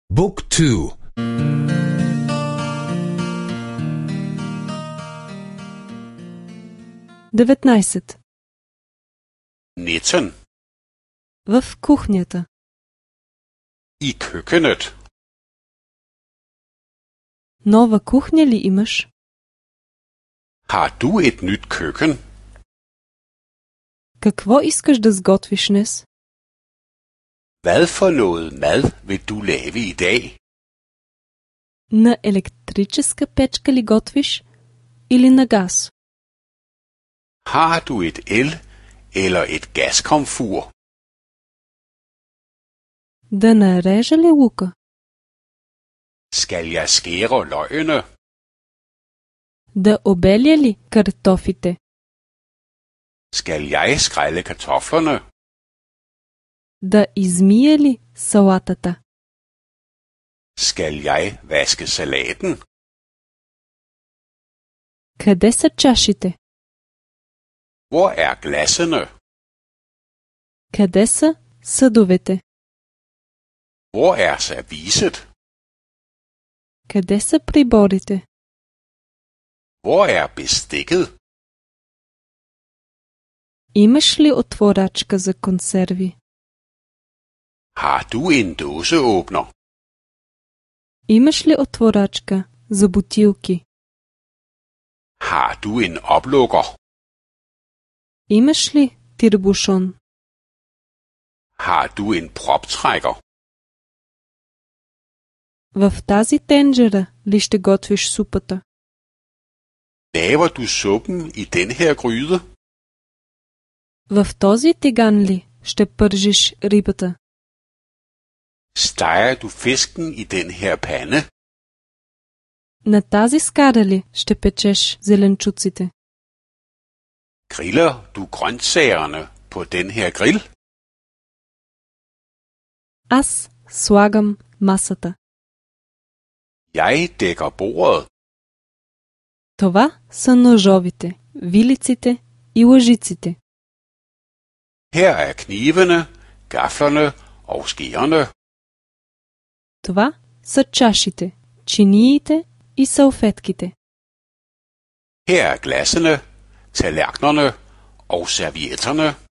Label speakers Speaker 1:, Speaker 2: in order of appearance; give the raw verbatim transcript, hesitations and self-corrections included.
Speaker 1: บุ๊กทู
Speaker 2: деветнайсет.
Speaker 3: nitten.
Speaker 2: В кухнята.
Speaker 3: I køkkenet.
Speaker 2: Нова кухня ли имаш?
Speaker 3: Har du et nyt køkken?
Speaker 2: Какво искаш да сготвиш днес?
Speaker 3: Hvad for noget mad vil du lave i dag?
Speaker 2: На електрическа печка ли готвиш или на газ?
Speaker 3: Har du et el eller et gaskomfur?
Speaker 2: Да нарежа ли лука?
Speaker 3: Skal jeg skære løgene?
Speaker 2: Да обеля ли картофите?
Speaker 3: Skal jeg skrælle kartoflerne?
Speaker 2: Да измия ли салатата?
Speaker 3: Skal jeg vaske salaten?
Speaker 2: Къде са чашите?
Speaker 3: Hvor er glassene?
Speaker 2: Къде са съдовете?
Speaker 3: Hvor er serviset?
Speaker 2: Къде са приборите?
Speaker 3: Hvor er bestikket?
Speaker 2: Имаш ли отворачка за консерви?
Speaker 3: Har du en dåseåbner?
Speaker 2: Имаш ли отворачка за бутилки?
Speaker 3: Har du en oplukker?
Speaker 2: Имаш ли тирбушон?
Speaker 3: Har du en proptrækker?
Speaker 2: В тази тенджера ли ще готвиш супата?
Speaker 3: Laver du suppen i den her gryde?
Speaker 2: В този тиган ли ще пържиш рибата?
Speaker 3: Steger du fisken i den her pande?
Speaker 2: На тази скара ли ще печеш зеленчуците?
Speaker 3: Griller du grøntsagerne på den her grill?
Speaker 2: Аз слагам масата.
Speaker 3: Jeg dækker bordet.
Speaker 2: Това са ножовите, вилиците и лъжиците.
Speaker 3: Her er knivene, gaflerne og skeerne.
Speaker 2: Това са чашите, чиниите и салфетките.
Speaker 3: Her er glassene, tallerkenerne og servietterne.